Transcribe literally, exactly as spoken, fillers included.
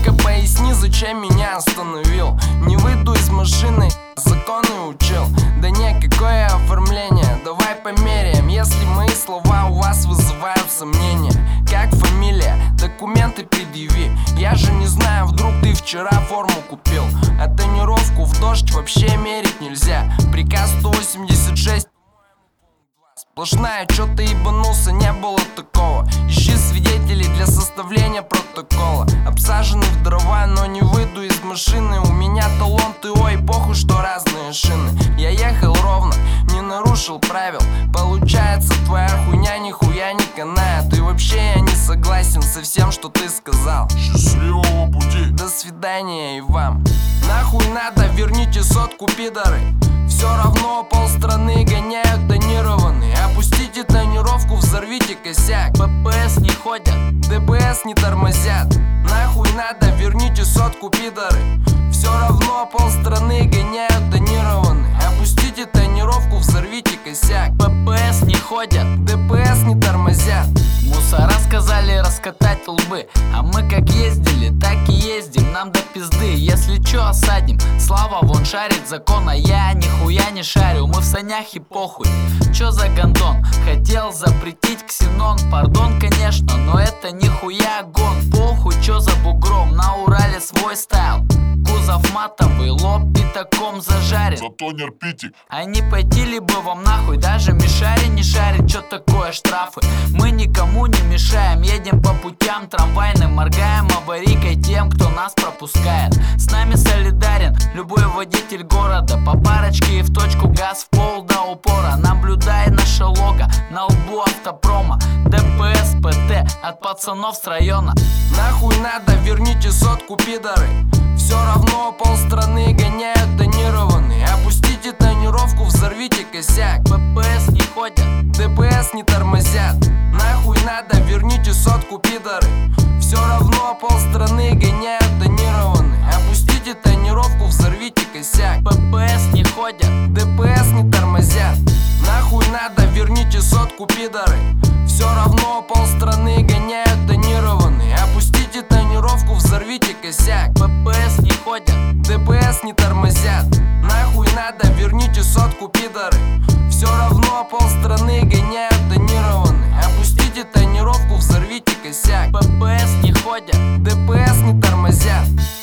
Ну-ка поясни, зачем меня остановил? Не выйду из машины, законы учил. Да не, какое оформление, давай померяем. Если мои слова у вас вызывают сомнения. Как фамилия, документы предъяви. Я же не знаю, вдруг ты вчера форму купил. А тонировку в дождь вообще мерить нельзя. Приказ сто восемьдесят шесть. Сплошная, чё ты ебанулся, не было такого. Ищи свидетелей для составления протокола. Обсаженный в дрова, но не выйду из машины. У меня талон ТО и похуй, что разные шины. Я ехал ровно, не нарушил правил. Получается, твоя хуйня нихуя не канает. И вообще я не согласен со всем, что ты сказал. Счастливого пути. До свидания и вам. Нахуй надо, верните сотку, пидоры. Все равно полстраны гоняют тонированные. Опустите тонировку, взорвите косяк. ППС не ходят, ДПС не тормозят. Нахуй надо, верните сотку, пидоры. Все равно полстраны гоняют тонированные. Опустите тонировку, взорвите косяк. ППС не ходят, ДПС не тормозят. Мусора сказали раскатать лбы, а мы как ездили, так и ездим, нам до пизды. Если чё, осадим, Слава вон шарит закон, а я нихуя не шарю. Мы в санях и похуй, чё за гандон? Хотел запретить ксенон, пардон, конечно, но это нихуя гон. Похуй, чё за бугром, на Урале свой стайл. Кузов матовый, лоб пятаком зажарен. Зато не рпите. А не пойти ли бы вам нахуй, даже мишари не шарит, чё такое штрафы. Мы никому не мешаем, едем по путям трамвайным, моргаем аварийкой тем, кто нас пропускает. С нами солидарен любой водитель города, по парочке и в точку, газ в пол до упора. Наблюдай наше лого на лбу автопрома, ДПС, ПТ от пацанов с района. Нахуй надо, верните сотку, пидоры. Все равно полстраны гоняют тонированные. Опустите тонировку, взорвите косяк. ППС не ходят, ДПС не тормозят. Нахуй надо, верните сотку, пидоры. Все равно полстраны гоняют тонированные. Опустите тонировку, взорвите косяк. ППС не ходят, ДПС не тормозят. Нахуй надо, верните сотку, пидоры. Все равно полстраны гоняют тонированные. Опустите тонировку, взорвите косяк. ППС не ходят, ДПС не тормозят. Нахуй надо, верните сотку, пидоры. Все равно полстраны гоняют тонированные. Опустите тонировку, взорвите косяк. ППС не ходят, ДПС не тормозят.